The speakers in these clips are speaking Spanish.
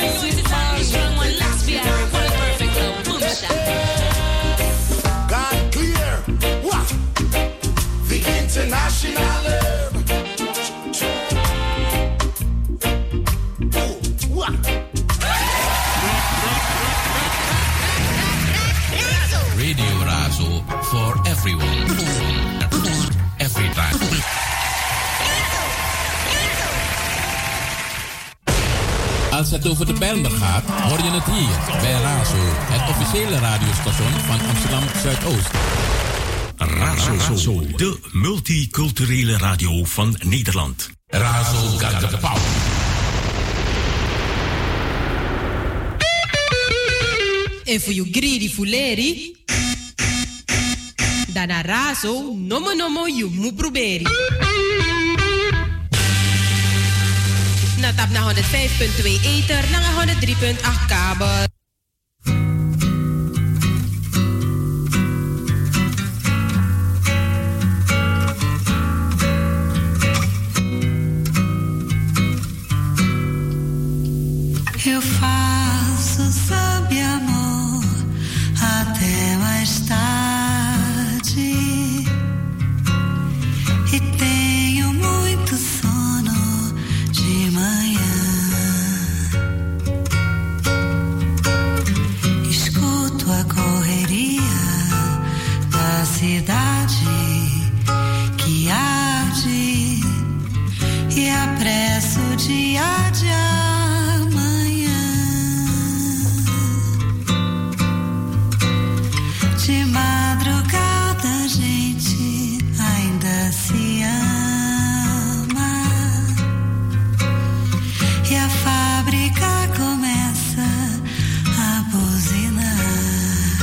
God clear. What? The international herb. What? Radio Razo for everyone. Every time. Als het over de Bijlmer gaat, hoor je het hier bij Razo, het officiële radiostation van Amsterdam Zuidoost. Razo, de multiculturele radio van Nederland. Razo got the power. En voor you greedy fuleri, dan a Razo nomo you mu proberi. Na tap na 105.2 ether, na 103.8 kabel. Eu faço sob amor até mais tarde e tenho muito sono de manhã. Escuto a correria da cidade que arde e apresso o dia a dia. De madrugada a gente ainda se ama e a fábrica começa a buzinar.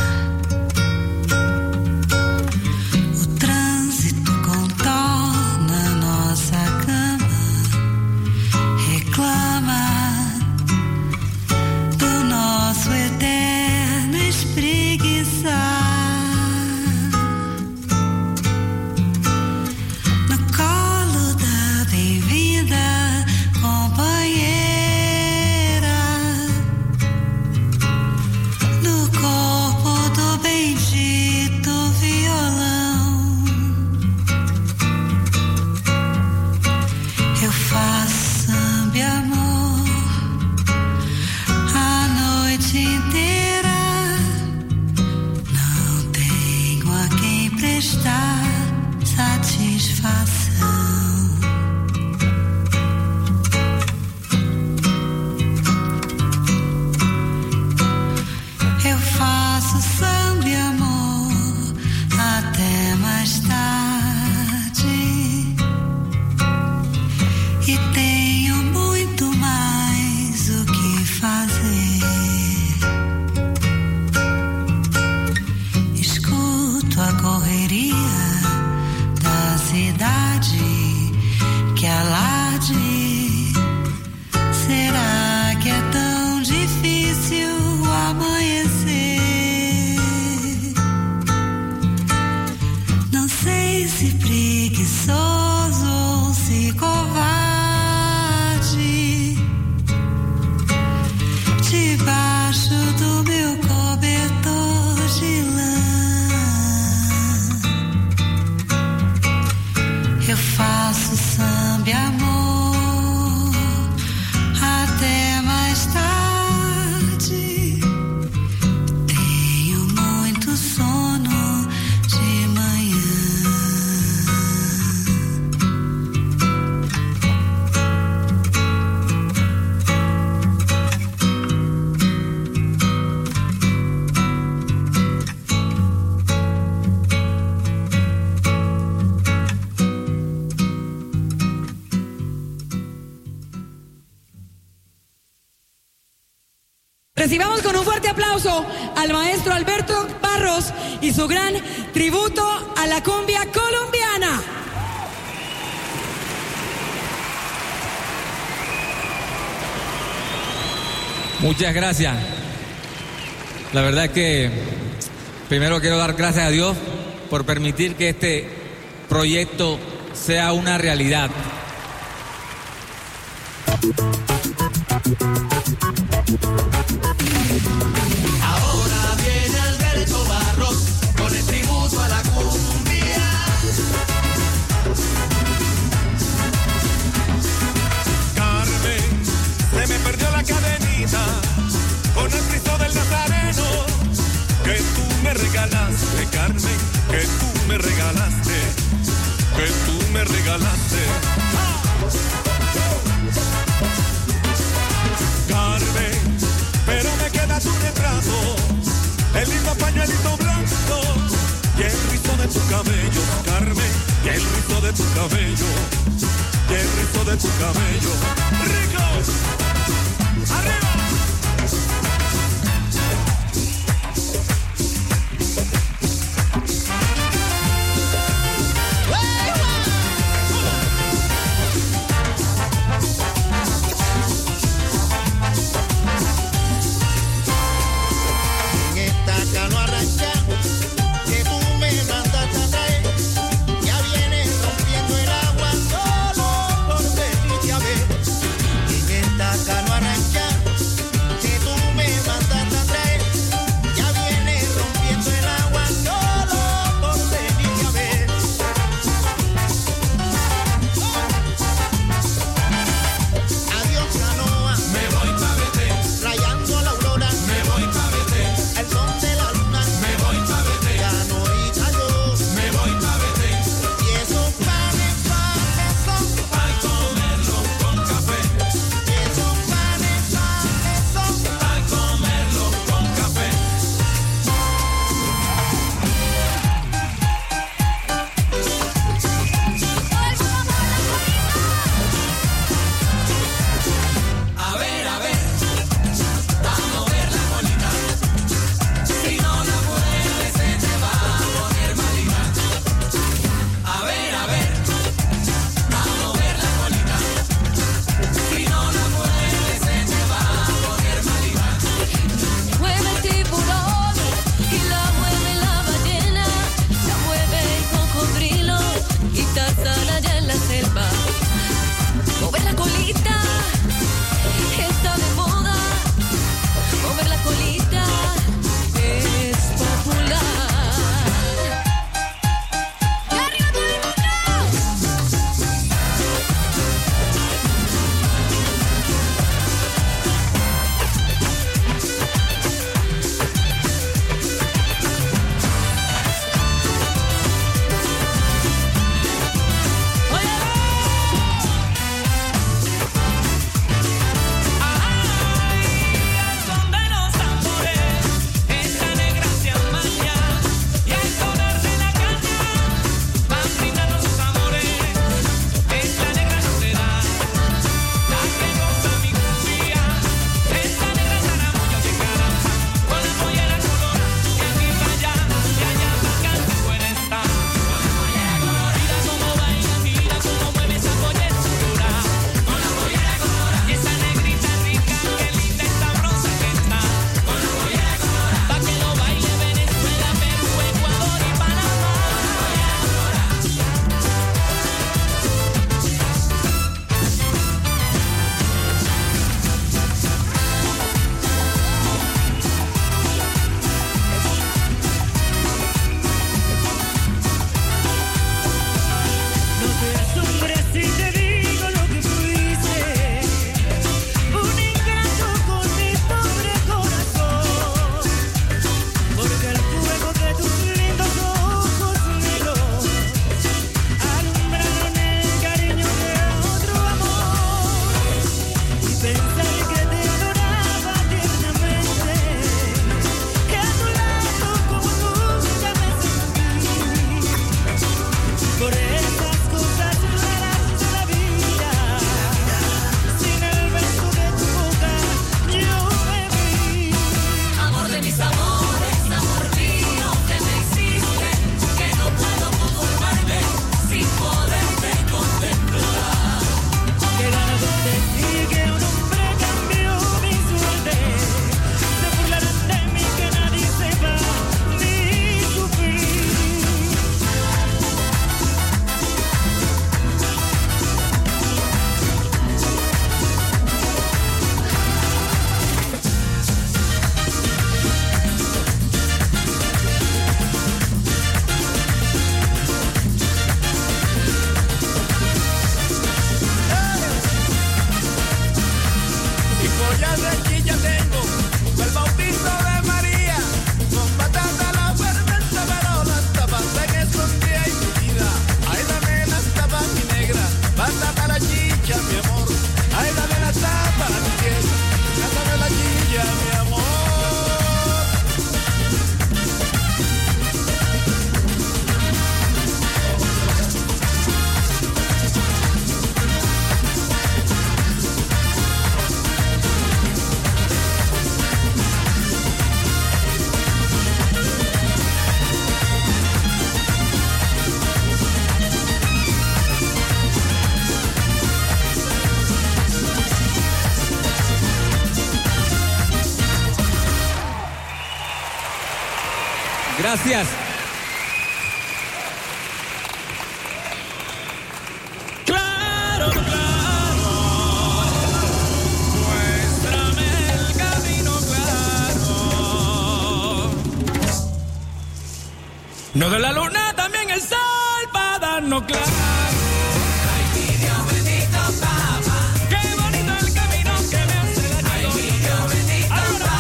O trânsito contorna nossa cama, reclama do nosso eterno espreguiçar. Recibamos con un fuerte aplauso al maestro Alberto Barros y su gran tributo a la cumbia colombiana. Muchas gracias. La verdad es que primero quiero dar gracias a Dios por permitir que este proyecto sea una realidad. Ahora viene Alberto Barros con el tributo a la cumbia. Carmen, se me perdió la cadenita con el Cristo del Nazareno que tú me regalaste, Carmen, que tú me regalaste, que tú me regalaste. Carmen, pero me queda tu retrato, el lindo pañuelito blanco y el rizo de tu cabello, Carmen, y el rizo de tu cabello, y el rizo de tu cabello. ¡Ricos! ¡Arriba! ya salchicha tengo, el bautizo de María, con batata la fermenta, pero las tapas que escondía en mi vida. Ay, dame las tapas, mi negra, batata la chicha, mi amor. Ay, dame las tapas, mi tierra, dame la chicha, mi amor. Gracias. Claro, claro, muéstrame el camino claro. No de la luna, también el sol para darnos claro. Ay, mi Dios bendito, papá. Qué bonito el camino que me hace la chica. Ay, mi Dios bendito, papá.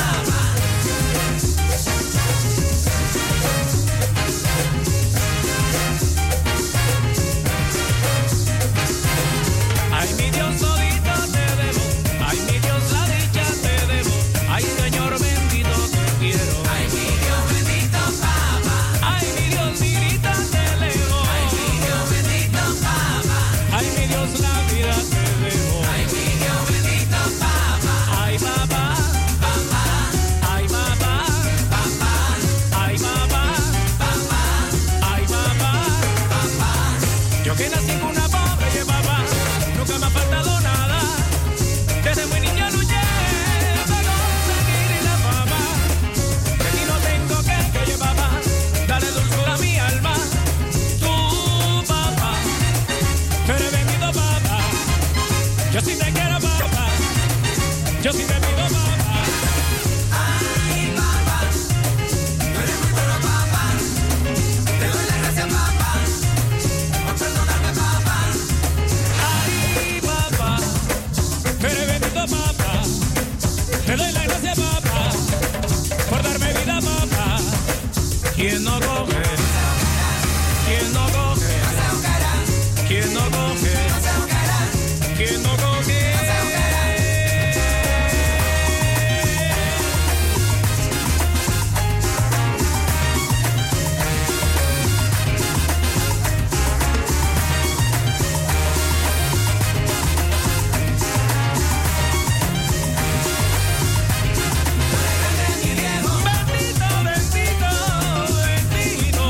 Ay, mi Dios, todito te debo. Ay, mi Dios, la dicha te debo. Ay, Señor bendito, te quiero. Ay, mi Dios bendito, papá. Ay, mi Dios, mi grita te elevo. Ay, mi Dios bendito, papá. Ay, mi Dios, la vida te debo. Ay, mi Dios bendito, papá. Ay, papá, papá. Ay, papá, papá. Ay, papá, papá. Ay, papá, papá. Yo que nací con una pobre y papá. Nunca me ha faltado nada. Desde muy niña luché para conseguir la fama. De ti no tengo que papá. Dale dulzura a mi alma. Tú, papá, tú eres bendito, papá. Yo sí te quiero, papá. Yo sí te pido, papá. Ay, papá, tú eres muy bueno, papá. Te doy las gracias, papá, por perdonarme, papá. Ay, papá, tú eres bendito, papá. Te doy las gracias, papá, por darme vida, papá. ¿Quién no coge? ¿Quién no coge? ¿Quién no coge? ¿Quién no coge? Bendito, bendito, bendito.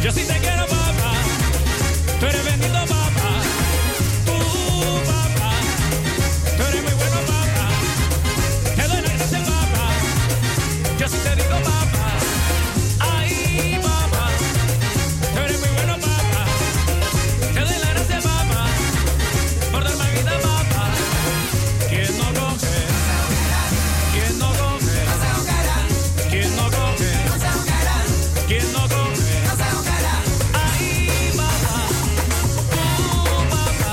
Yo sí te quiero, papá. Tú eres bendito, papá. Tú, papá. Tú eres muy bueno, papá. Te doy la gracia, papá. Yo sí te digo, papá. Ay, papá. Tú eres muy bueno, papá. Te doy la gracia, papá. Por darme vida, papá. ¿Quién no coge? ¿Quién no coge? ¿Quién no coge? ¿Quién no coge? Ay, papá. Tú, papá.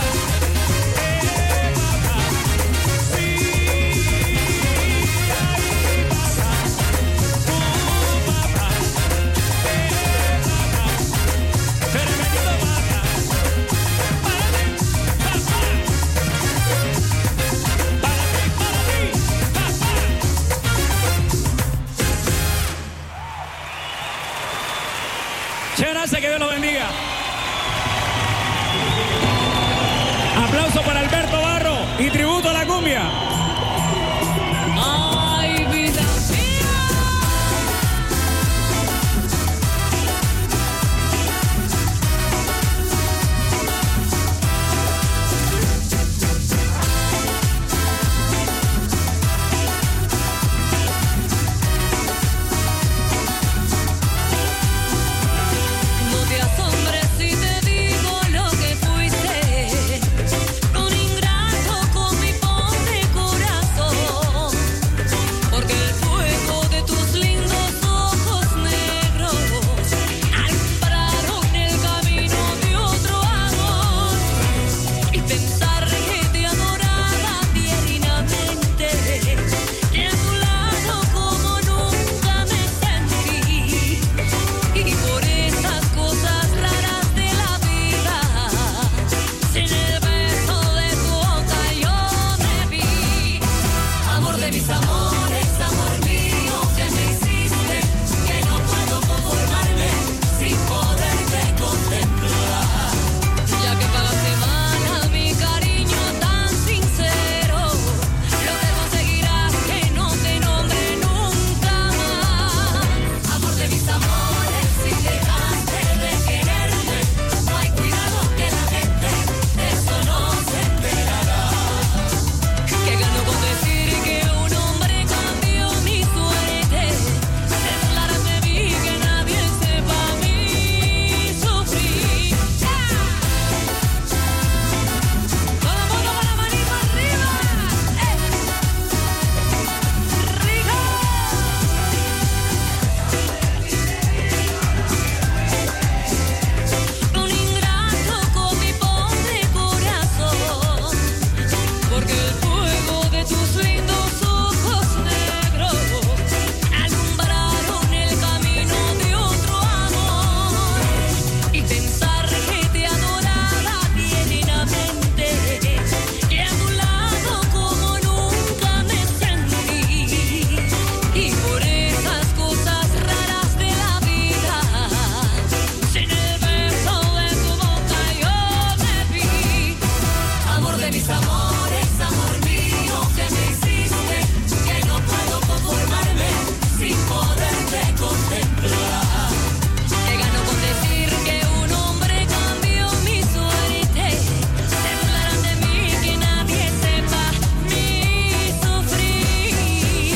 Papá. Sí. Ay, papá. Tú, papá. Papá. Tú eres bendito, papá. Para ti, papá. Para ti, papá. Chévere, que Dios los bendiga. Aplauso para Alberto Barro y tributo a la cumbia. Ay, vida mía. No te asombres si te digo lo que fuiste, un ingrato con mi pobre corazón, porque el fuego de tus lindos ojos negros alumbraron el camino de otro amor, y pensar que te adoraba tiernamente, y a tu lado como nunca me sentí. Y por esas cosas raras de la vida, sin el beso de tu boca yo te vi. Amor de mis amores, amor mío, que me hiciste, que no puedo conformarme sin poderte contemplar. Ya que pagaste mal a mi cariño tan sincero, lo que conseguirás que no te nombre nunca más. Amor de mis amores, si dejaste de quererme, no hay cuidado que la gente de eso no se enterará. Que gano con decir que un hombre cambió mi suerte, se burlarán de mí, que nadie sepa mi sufrir. Todo el mundo con la manito arriba. Rico. Un ingrato con mi pobre corazón, porque el fuego de tus lindos ojos negros alumbraron el camino de otro amor, y pensar que te adoraba tiernamente, y a tu lado como nunca me sentí. Y por esas cosas raras de la vida, sin el beso de tu boca yo te vi. Amor de mis amores, amor mío, que me hiciste, que no puedo conformarme sin poderte contemplar. Que gano con decir que un hombre cambió mi suerte, se burlarán de mí, que nadie sepa mi sufrir.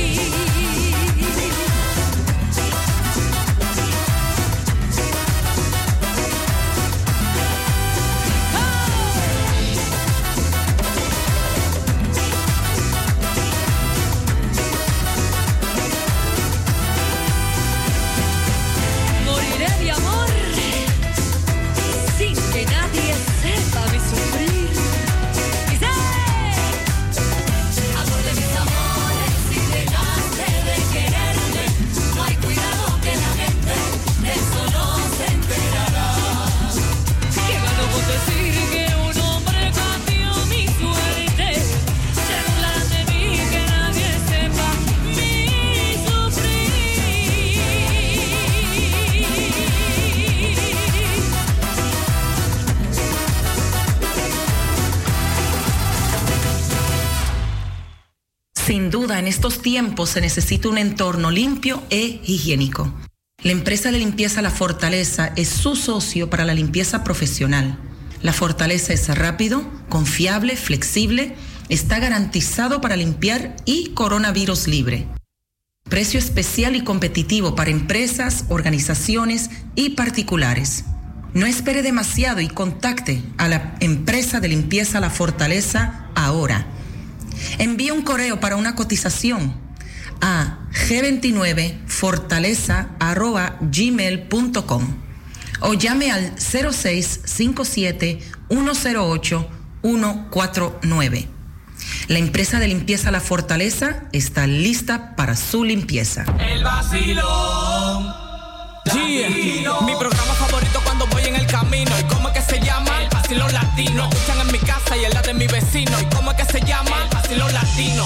Moriré de amor sin que nadie sepa mi sufrir. Dice: amor de mis amores, si dejaste de quererme, no hay cuidado que la gente de eso no se enterará. Que gano con decir que un hombre cambió mi suerte, se burlarán de mí, que nadie sepa mi sufrir. Sin duda, en estos tiempos se necesita un entorno limpio e higiénico. La empresa de limpieza La Fortaleza es su socio para la limpieza profesional. La Fortaleza es rápido, confiable, flexible, está garantizado para limpiar y coronavirus libre. Precio especial y competitivo para empresas, organizaciones y particulares. No espere demasiado y contacte a la empresa de limpieza La Fortaleza ahora. Envíe un correo para una cotización a g29fortaleza@gmail.com o llame al 0657-108-149. La empresa de limpieza La Fortaleza está lista para su limpieza. El vacilón. Mi programa favorito cuando voy en el camino. ¿Y cómo es que se llama? El vacilón latino. Escuchan en mi casa y en la de mi vecino. ¿Y cómo es que se llama? El vacilón latino.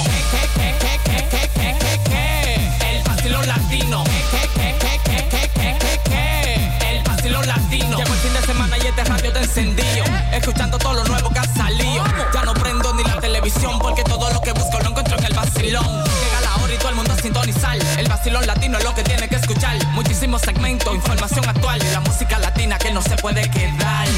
El vacilón latino. El vacilón latino. Llevo el fin de semana y este radio te encendido, escuchando todo lo nuevo que ha salido. Ya no prendo ni la televisión porque todo lo que busco lo encuentro en el vacilón. Llega la hora y todo el mundo a sintonizar. El vacilón latino es lo que tiene que escuchar. Muchísimos segmentos, información actual y la música latina que no se puede quedar.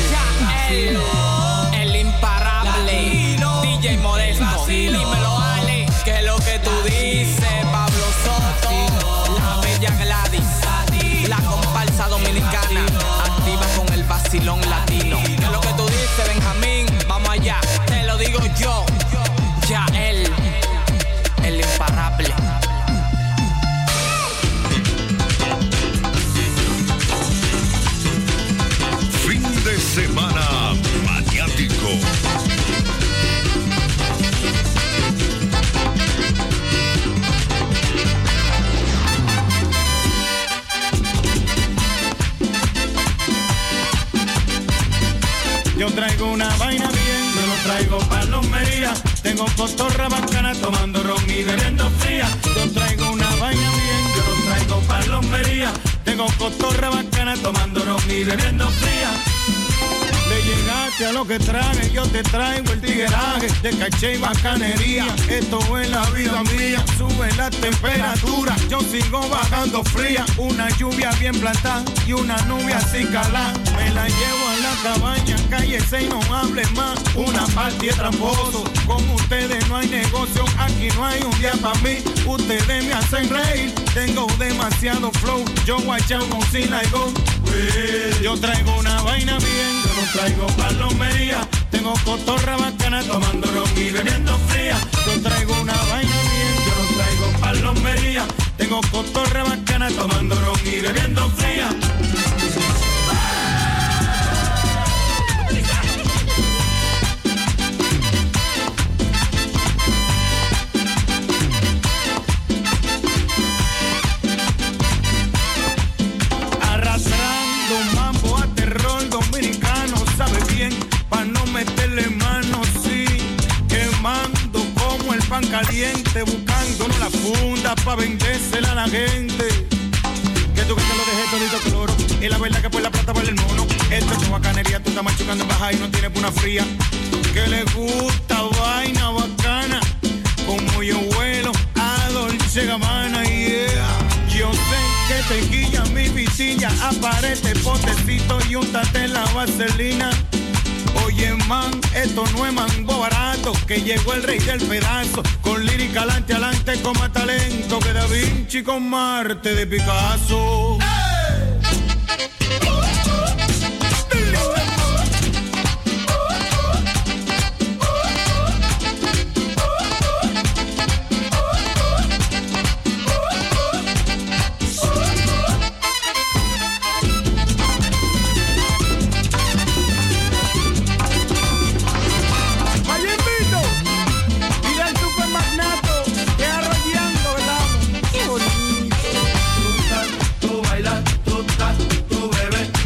El imparable DJ Modesto. Dímelo, Ale, que es lo que tú dices. Pablo Soto, la bella Gladys, la comparsa dominicana, activa con el vacilón latino. ¿Qué es lo que tú dices, Benjamín? Vamos allá, te lo digo yo. Ya el imparable. Fin de semana maniático. Yo traigo una vaina bien, yo lo traigo palomería. Tengo cotorra bacana tomando ron y bebiendo fría. Yo traigo una vaina bien, yo lo traigo palomería. Tengo cotorra bacana tomando ron y bebiendo fría. Le llegaste a lo que traje, yo te traigo el tigueraje de caché y bacanería. Esto es la vida mía, sube la temperatura, yo sigo bajando fría. Una lluvia bien plantada y una nube así calada. Me la llevo a la cabaña, cállese y no hable más. Una parte de tramposo, con ustedes no hay negocio, aquí no hay un día para mí. Ustedes me hacen reír, tengo demasiado flow, yo guachao con Sinaigo. Yo traigo una vaina bien, yo no traigo palomería. Tengo cotorra bacana tomando ron y bebiendo fría. Yo traigo una vaina bien, yo no traigo palomería. Tengo cotorra bacana tomando ron y bebiendo fría. Meterle mano, sí, quemando como el pan caliente, buscándonos la funda pa' vendérsela a la gente. Que tú que te lo dejé todito cloro, y la verdad que por la plata vale el mono. Esto es bacanería, tú estás machucando en baja y no tienes una fría. Que le gusta vaina bacana, como yo vuelo a Dolce Gabbana, yeah. Yo sé que te guilla mi vitilla, aparece potecito y úntate la vaselina. Oye, man, esto no es mango barato, que llegó el rey del pedazo, con lírica alante, con más talento que Da Vinci con Marte de Picasso. Tú bailas, tú bebes.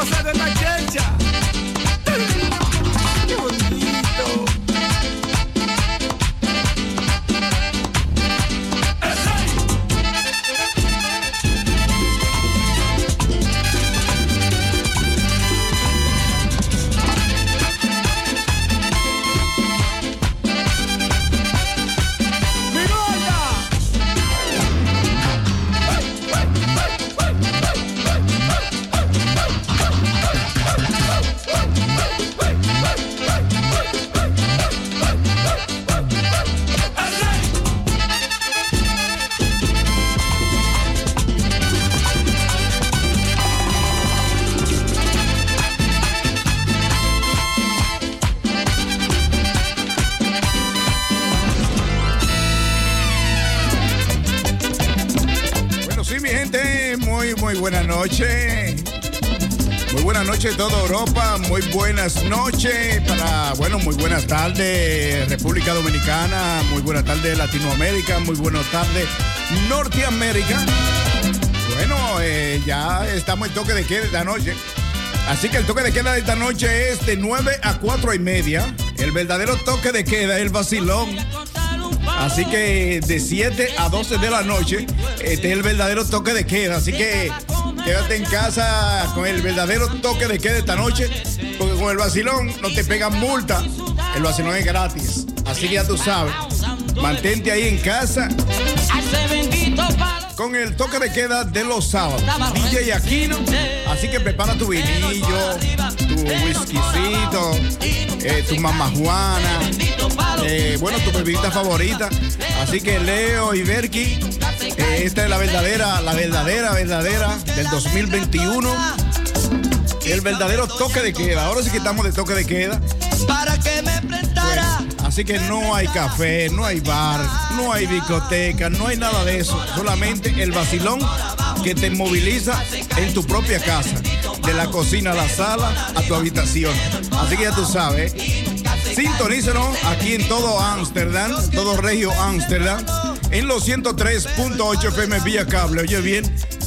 hacer de la chelcha. Qué bonito. Muy buenas noches. Muy buenas noches toda Europa. Muy buenas noches para, bueno, muy buenas tardes República Dominicana. Muy buenas tardes Latinoamérica. Muy buenas tardes Norteamérica. Bueno, ya estamos en toque de queda esta noche. Así que el toque de queda de esta noche es de 9 a 4:30. El verdadero toque de queda es el vacilón. Así que de 7 a 12 de la noche, este es el verdadero toque de queda. Así que quédate en casa con el verdadero toque de queda esta noche, porque con el vacilón no te pegan multa. El vacilón es gratis. Así que ya tú sabes, mantente ahí en casa con el toque de queda de los sábados. DJ Aquino. Así que prepara tu vinillo, tu whiskycito, tu mamajuana, bueno, tu bebida favorita. Así que Leo y Berky, esta es la verdadera del 2021. El verdadero toque de queda. Ahora sí que estamos de toque de queda. Para que me prestara. Bueno, así que no hay café, no hay bar, no hay discoteca, no hay nada de eso. Solamente el vacilón que te moviliza en tu propia casa. De la cocina a la sala, a tu habitación. Así que ya tú sabes. Sintonícenos aquí en todo Ámsterdam, todo Regio Ámsterdam, en los 103.8 FM vía cable. Oye bien,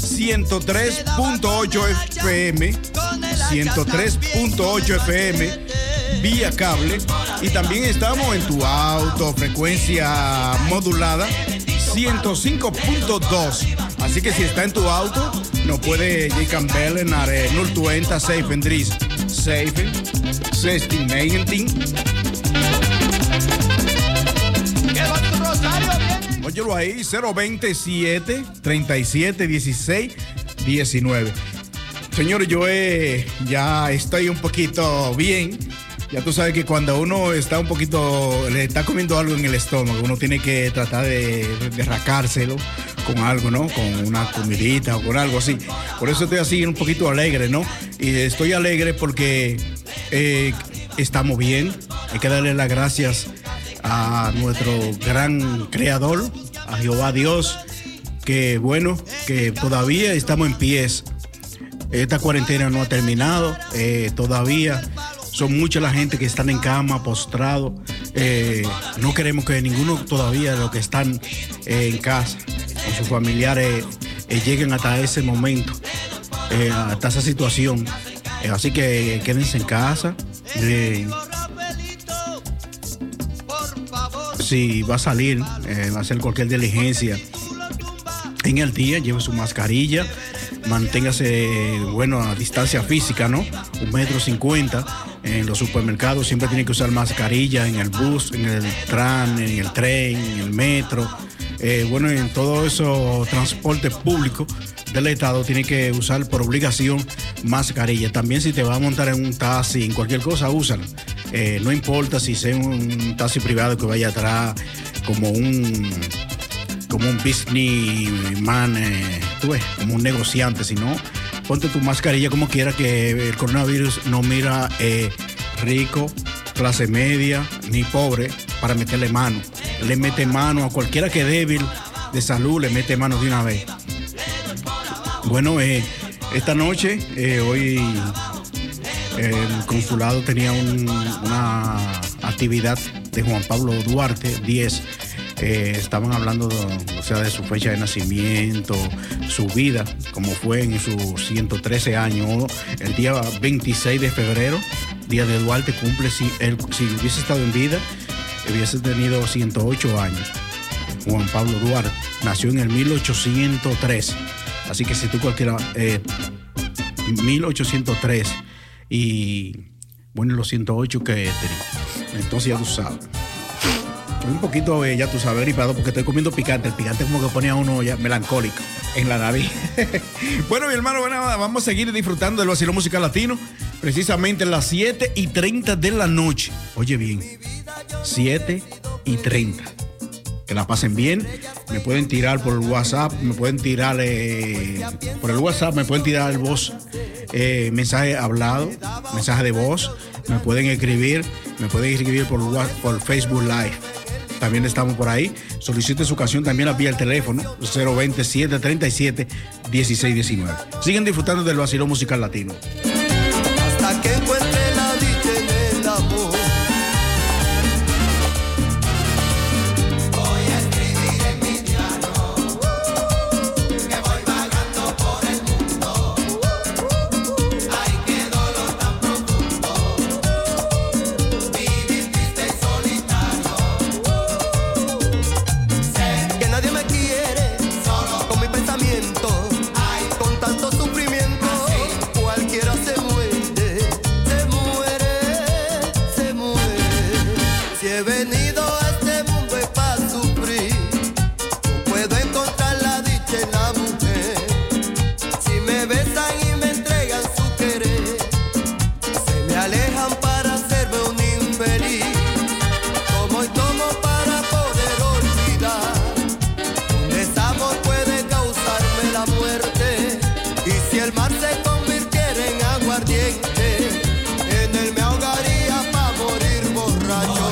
103.8 FM, 103.8 FM vía cable. Y también estamos en tu auto, frecuencia modulada, 105.2. Así que si está en tu auto, no puede llegar naar 020 37 1619. Óyelo ahí, 027 37 16 19. Señores, yo ya estoy un poquito bien. Ya tú sabes que cuando uno está un poquito, le está comiendo algo en el estómago, uno tiene que tratar de rascárselo con algo, ¿no? Con una comidita o con algo así. Por eso estoy así un poquito alegre, ¿no? Y estoy alegre porque estamos bien. Hay que darle las gracias a nuestro gran creador, a Jehová Dios, que bueno, que todavía estamos en pies. Esta cuarentena no ha terminado, todavía son mucha la gente que están en cama, postrado. No queremos que ninguno todavía de los que están en casa con sus familiares lleguen hasta ese momento, hasta esa situación. Así que quédense en casa. Si va a salir, va a hacer cualquier diligencia en el día, lleve su mascarilla, manténgase, bueno, a distancia física, ¿no? 1,50 metros. En los supermercados siempre tiene que usar mascarilla, en el bus, en el tram, en el tren, en el metro. Bueno, en todo eso transporte público del Estado tiene que usar por obligación mascarilla. También si te vas a montar en un taxi, en cualquier cosa, úsala. No importa si sea un taxi privado que vaya atrás como un businessman, tú ves, como un negociante, sino ponte tu mascarilla como quiera, que el coronavirus no mira rico, clase media, ni pobre para meterle mano. Le mete mano a cualquiera que es débil de salud, le mete mano de una vez. Bueno, esta noche, hoy el consulado tenía una actividad de Juan Pablo Duarte 10 estaban hablando de su fecha de nacimiento, su vida, como fue en sus 113 años. El día 26 de febrero, día de Duarte, cumple, si hubiese estado en vida, hubiese tenido 108 años. Juan Pablo Duarte nació en el 1803. Así que si tú cualquiera, 1803 y bueno, los 108 que tenía. Entonces ya tú sabes. Un poquito, ya tú sabes, gripado porque estoy comiendo picante. El picante como que pone a uno ya melancólico en la nariz. Bueno, mi hermano, bueno, vamos a seguir disfrutando del vacilón musical latino. Precisamente a las 7:30 de la noche. Oye bien, 7:30. Que la pasen bien. Me pueden tirar por el WhatsApp, me pueden tirar por el WhatsApp, me pueden tirar el voz, mensaje hablado, mensaje de voz. Me pueden escribir por Facebook Live. También estamos por ahí. Solicite su canción también vía el teléfono 020-737-1619. Siguen disfrutando del vacilón musical latino. Hasta que encuentre la dicha en el amor. Voy a escribir en mi diario que voy vagando por el mundo. Ay, qué dolor tan profundo. Vivir triste y solitario. Sé que nadie me quiere, solo con mi pensamiento. Ay, con tanto sufrimiento, cualquiera se muere. Si he venido a este mundo es para sufrir, no puedo encontrar la dicha en la mujer. Si me besan y me entregan su querer, se me alejan para hacerme un infeliz. Tomo y tomo para poder olvidar. Un desamor puede causarme la muerte, y si el mar se convirtiera en aguardiente, en él me ahogaría para morir borracho.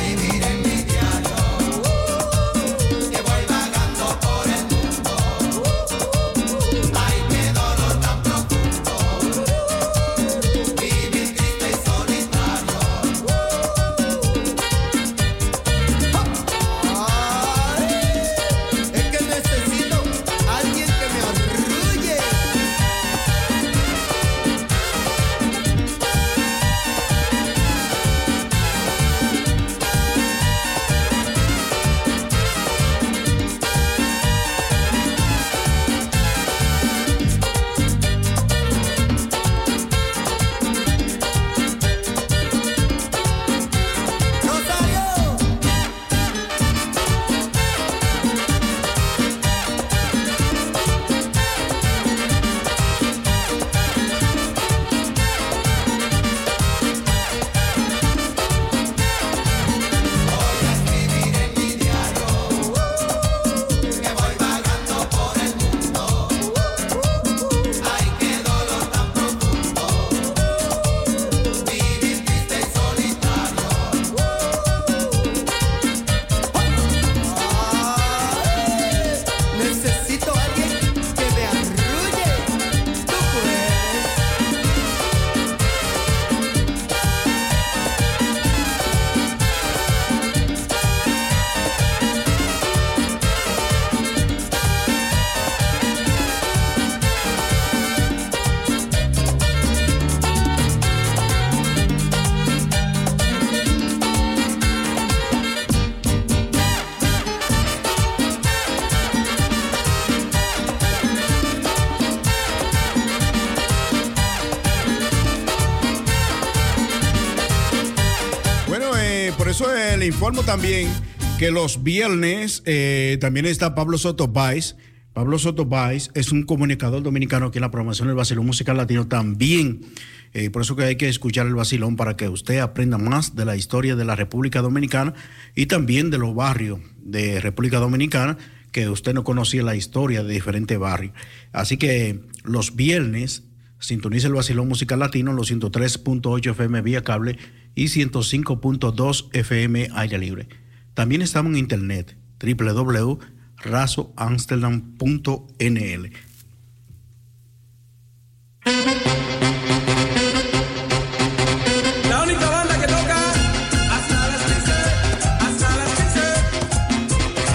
Eso le informo también que los viernes también está Pablo Soto Báez. Pablo Soto Báez es un comunicador dominicano aquí en la programación del Vacilón Musical Latino también. Por eso que hay que escuchar el vacilón para que usted aprenda más de la historia de la República Dominicana y también de los barrios de República Dominicana que usted no conocía la historia de diferentes barrios. Así que los viernes sintoniza el Vacilón Musical Latino, los 103.8 FM vía cable y 105.2 FM aire libre. También estamos en internet, www.razoamsterdam.nl. La única banda que toca hasta las 15, hasta las 15.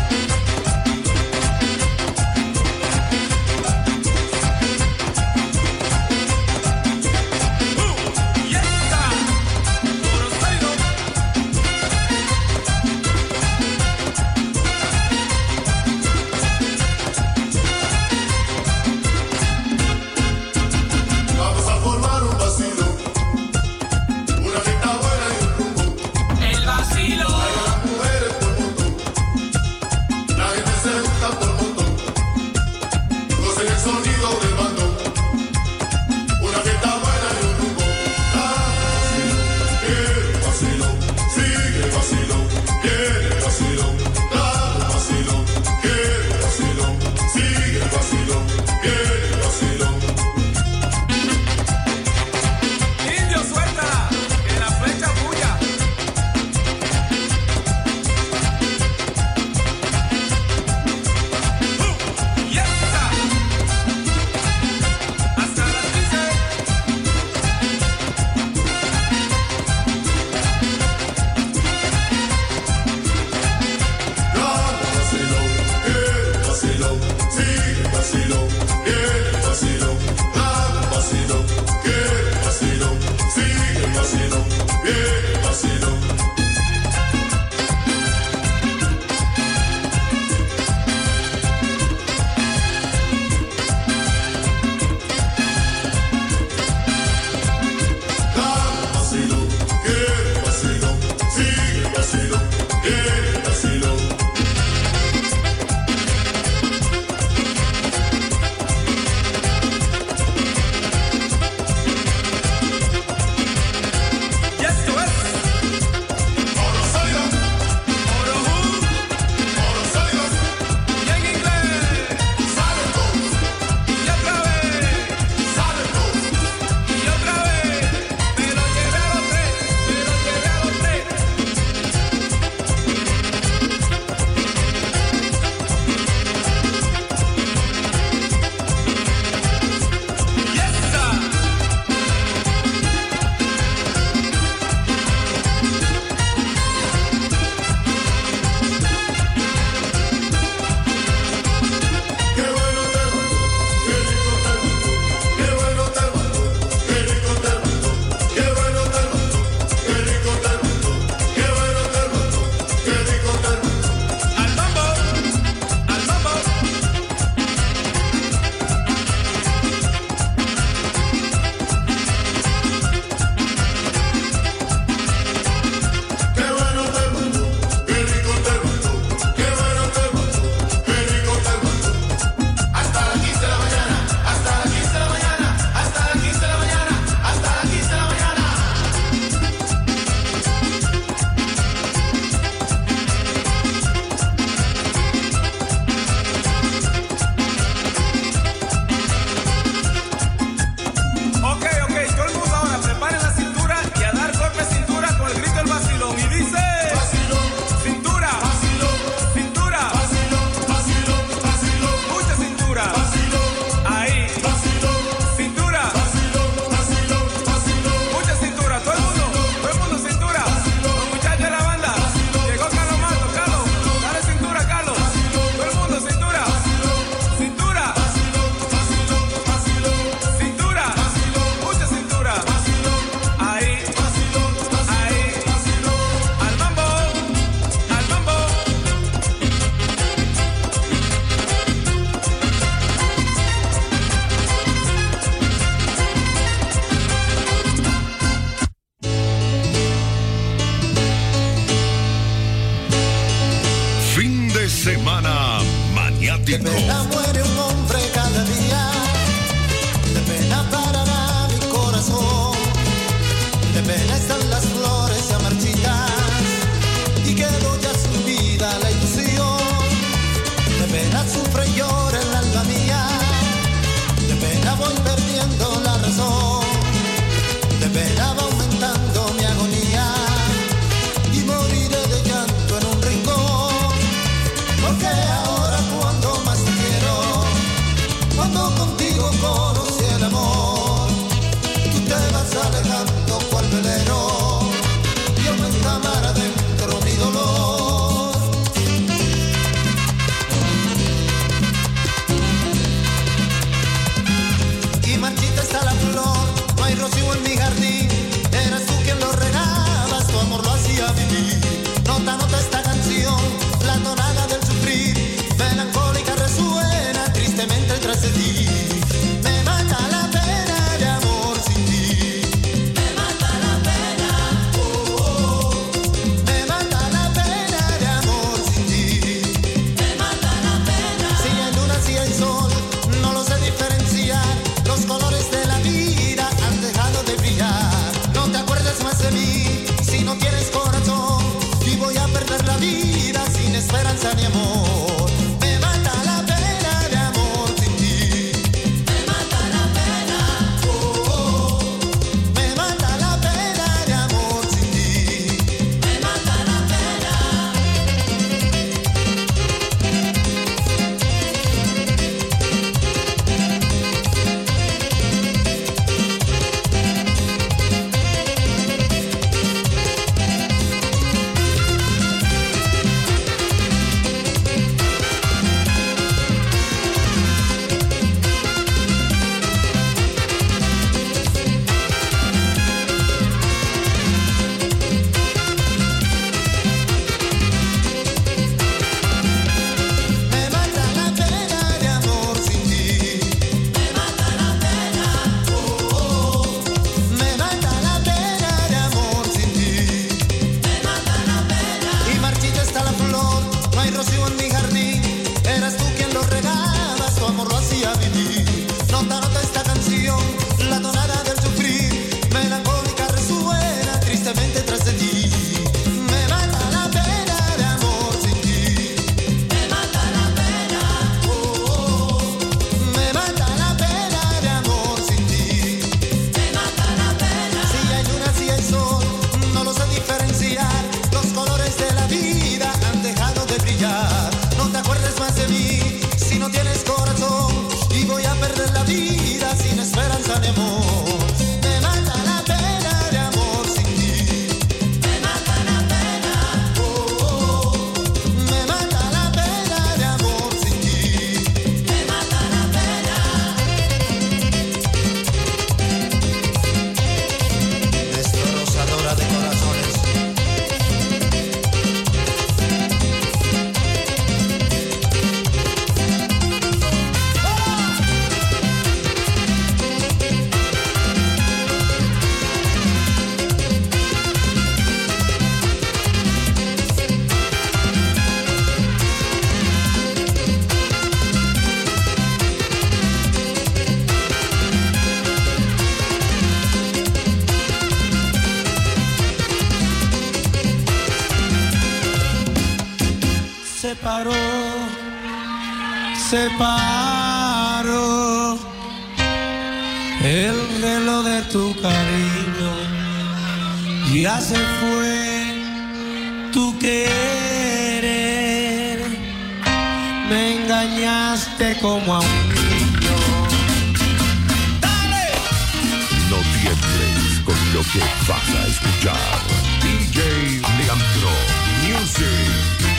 separo el reloj de tu cariño. Ya se fue tu querer, me engañaste como a un niño. ¡Dale! No tiembles con lo que vas a escuchar. DJ Leandro Music.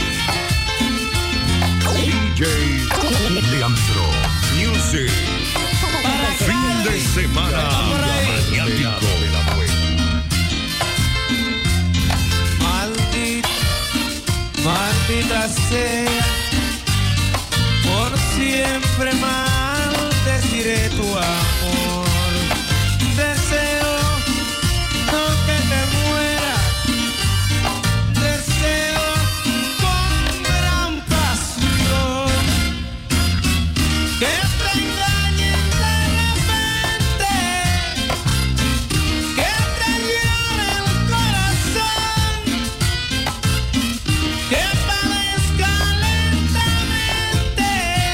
DJ Leandro Music. Fin de semana maniático. Maldita sea, por siempre maldeciré tu amor. Deseo no que te mueras, deseo con gran pasión que te engañen de repente, que te llene el corazón, que padezca lentamente,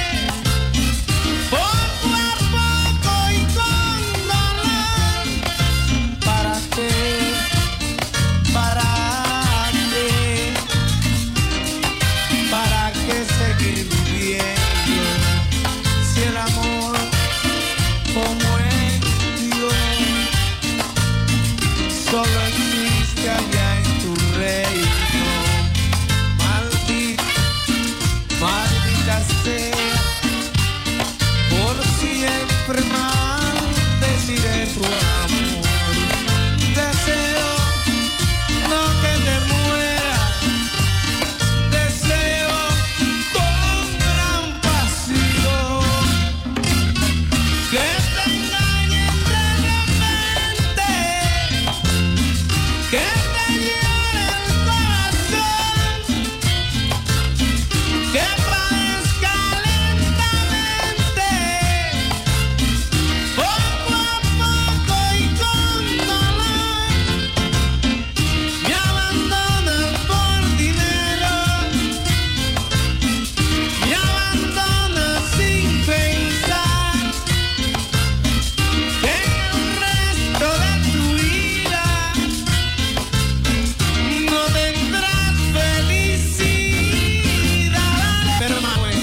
poco a poco y con dolor. ¿Para qué? ¿Para qué? ¿Para qué seguir viviendo si el amor como en Dios solo existe allá en tu reino? Maldita sea, por siempre maldeciré tu amor. Deseo no que te mueras, deseo con gran pasión que te engañen de repente, que te llene el corazón, que padezca lentamente, poco a poco y con dolor. Me abandonas por dinero, me abandonas sin pensar que en el resto de tu vida no tendrás felicidad. Pero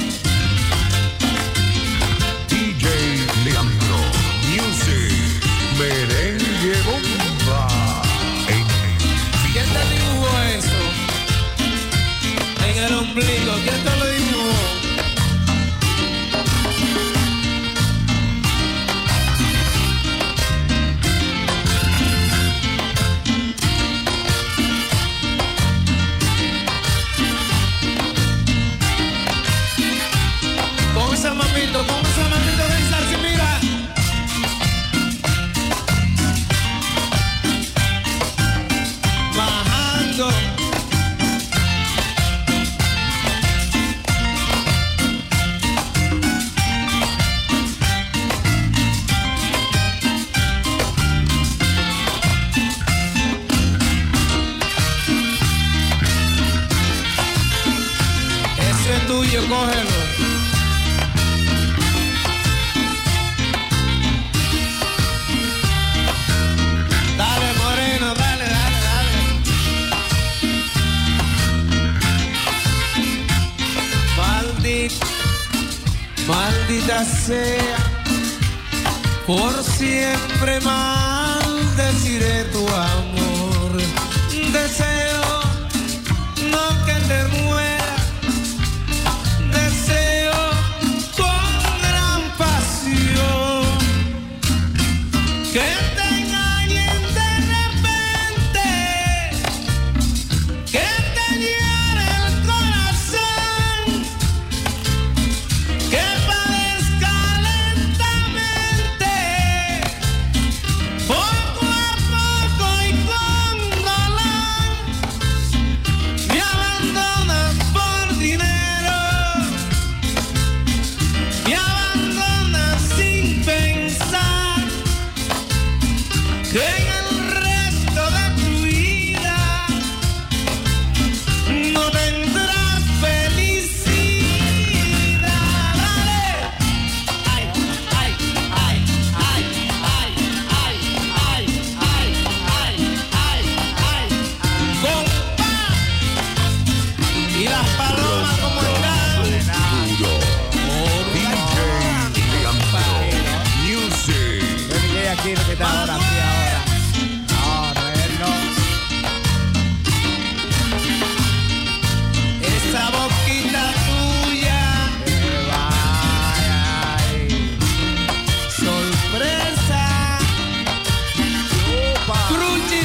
DJ Leandro Music. Merengue bomba. ¿quién te dibujó eso? En el ombligo, ¿quién te lo dibujó? Con ese mamito de Islar, si mira. Bajando. Ese es tuyo, cógelo. Dale, moreno, dale, dale, dale. Maldita sea, por siempre maldeciré tu amor. Deseo no que te mueras, deseo con gran pasión que te engañen de repente, que te llene el corazón, que padezca lentamente, poco a poco y con dolor. Me abandonas por dinero, me abandonas sin pensar tranquilo que está ahora, sí, ahora. Ahora, él no. Esa boquita tuya. Sorpresa. Crunchy.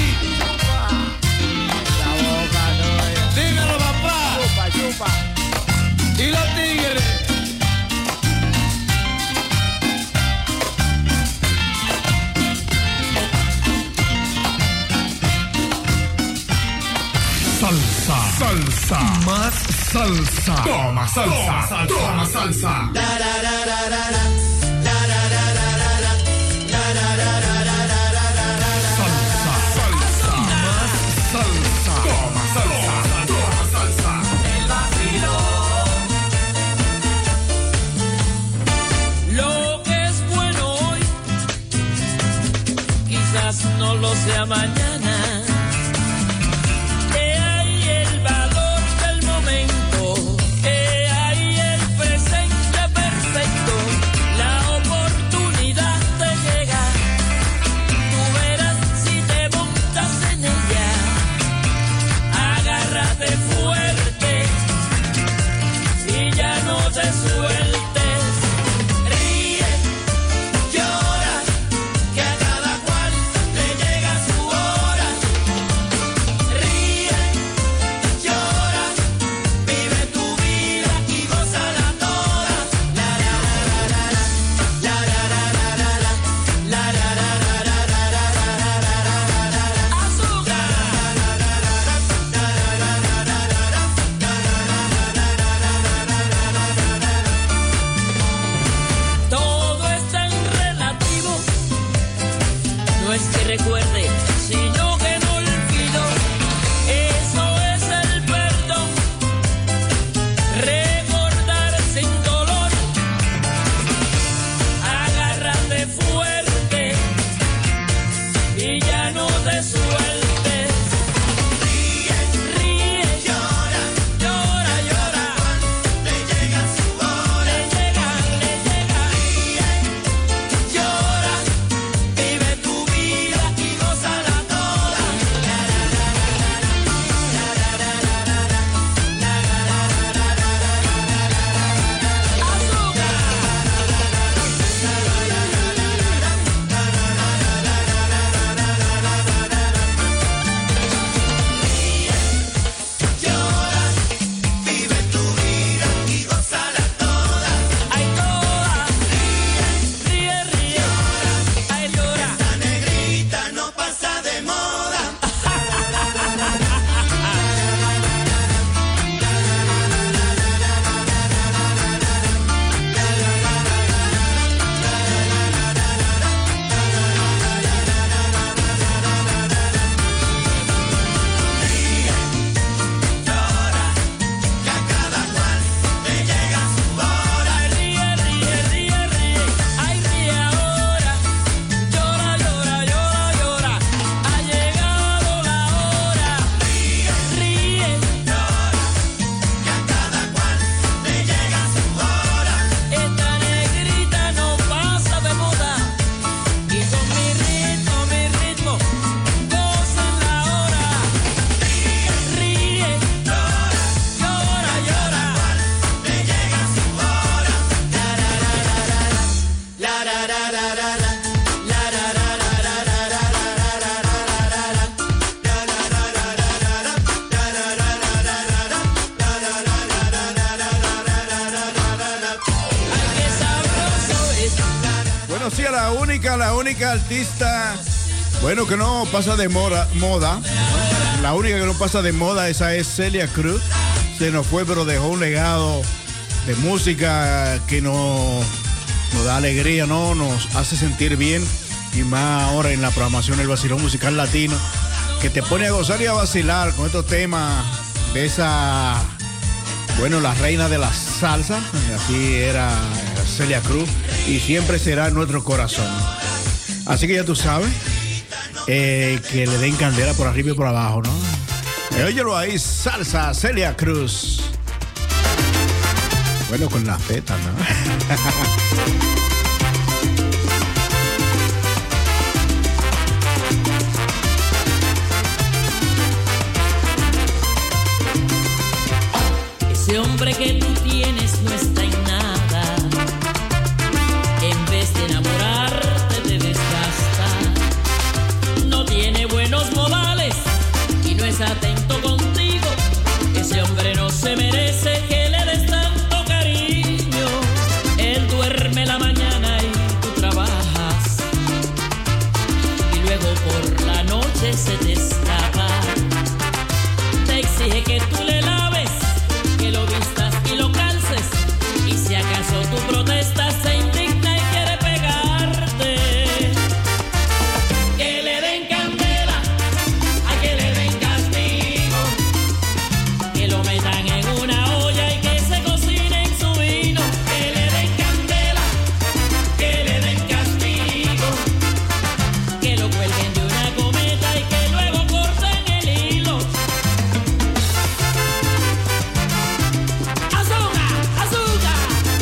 La boca tuya. Dímelo, papá. Chupa, chupa. Y los tigres. Salsa, salsa, más salsa. Toma salsa, toma salsa. Salsa, salsa, más salsa. Toma salsa, toma salsa. El vacilón. Lo que es bueno hoy, quizás no lo sea mañana. La única artista, bueno, que no pasa de moda, la única que no pasa de moda, esa es Celia Cruz. Se nos fue, pero dejó un legado de música que nos da alegría, ¿no? Nos hace sentir bien, y más ahora en la programación del Vacilón Musical Latino, que te pone a gozar y a vacilar con estos temas de esa, bueno, la reina de la salsa, así era Celia Cruz, y siempre será en nuestro corazón. Así que ya tú sabes, que le den candela por arriba y por abajo, ¿no? Óyelo ahí, salsa, Celia Cruz. Bueno, con la feta, ¿no? se te escapa. Te exige que tú le laves, que lo vistas y lo calces. Y si acaso tú protestas, se indigna y quiere pegarte. Que le den candela, a que le den castigo. Que lo metan en una olla y que se cocine en su vino. Que le den candela, que le den castigo. Que lo cuelguen de una cometa y que luego corten el hilo. ¡Azúcar! ¡Azúcar!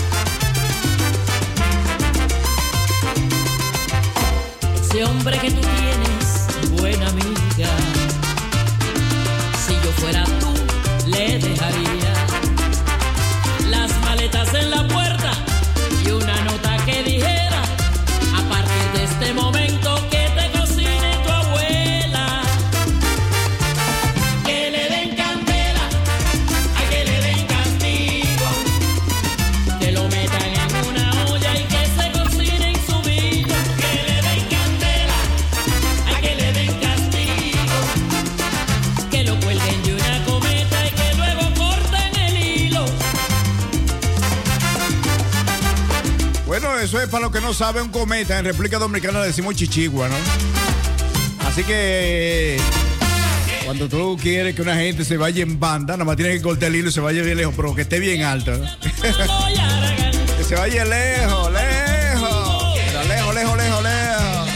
Ese hombre que tú tienes, buena amiga, si yo fuera tú, le dejaría las maletas en la puerta y una nota que dijera: a partir de este momento que te cocine tu abuela. Que le den candela, a que le den castigo. Que lo metan en una olla y que se cocine en su vino. Que le den candela, a que le den castigo. Que lo cuelguen de una cometa y que luego corten el hilo. Bueno, eso es para los que no saben, un cometa. En República Dominicana le decimos chichigua, ¿no? Así que cuando tú quieres que una gente se vaya en banda, nada más tienes que cortar el hilo y se vaya bien lejos, pero que esté bien alto, ¿no? Que se vaya lejos, lejos. Pero lejos, lejos, lejos, lejos.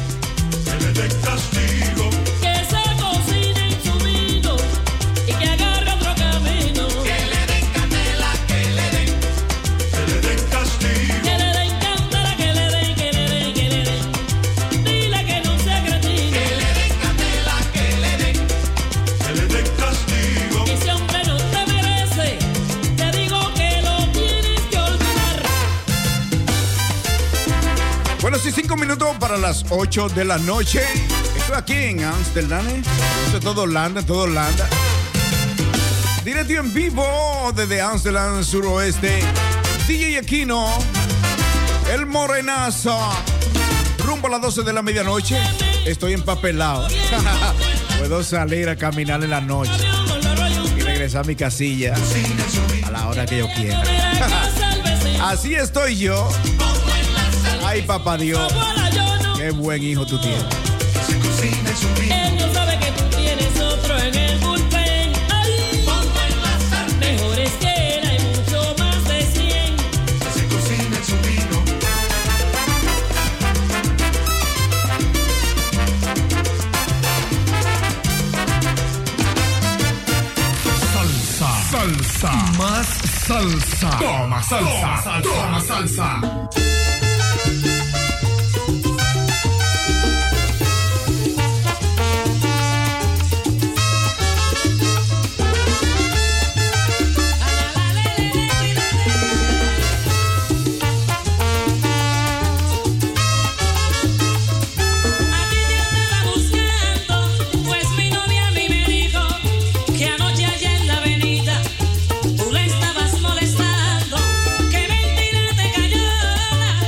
Que se cocine en su vino y que agarre otro camino. Que le den candela, que le den castigo. Que le den candela, que le den, que le den, que le den. Dile que no sea cretino. Que le den candela, que le den castigo. Y si hombre no te merece, te digo que lo tienes que olvidar. Bueno, sí, 5 minutos para las 8 de la noche. Estoy aquí en Amsterdam, ¿eh? Esto es todo Holanda, todo Holanda. Directo en vivo desde Amsterdam, suroeste. DJ Aquino, el morenazo. Rumbo a las 12 de la medianoche. Estoy empapelado. Puedo salir a caminar en la noche y regresar a mi casilla a la hora que yo quiera. Así estoy yo. Ay, papá Dios, qué buen hijo tú tienes. Él no sabe que tú tienes otro en el bullpen. Ay, mejor es que él, hay mucho más de 100. Que se cocina en su vino. Salsa, salsa, más salsa. Toma salsa, toma salsa. Pues mi novia a mí me dijo que anoche allá en la avenida tú le estabas molestando. Que mentira te cayó.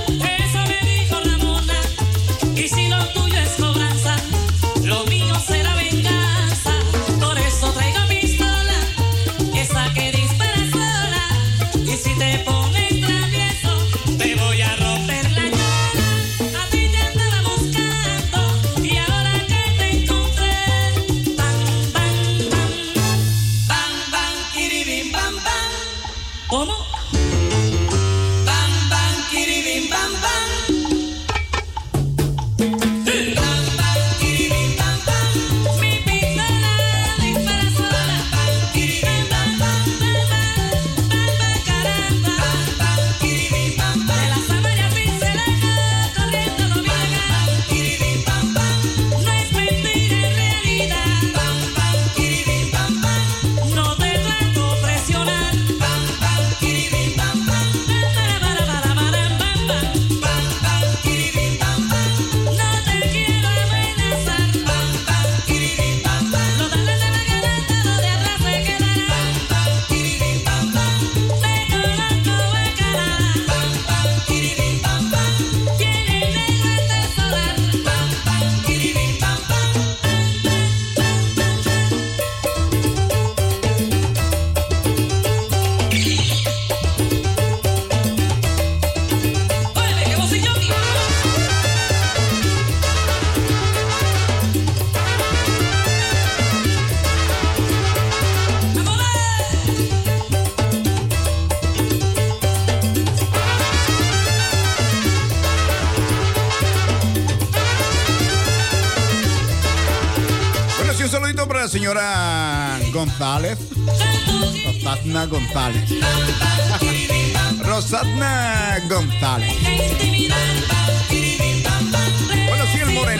para la señora González. Rosatna González. Rosatna González. Bueno, sí, el moreno.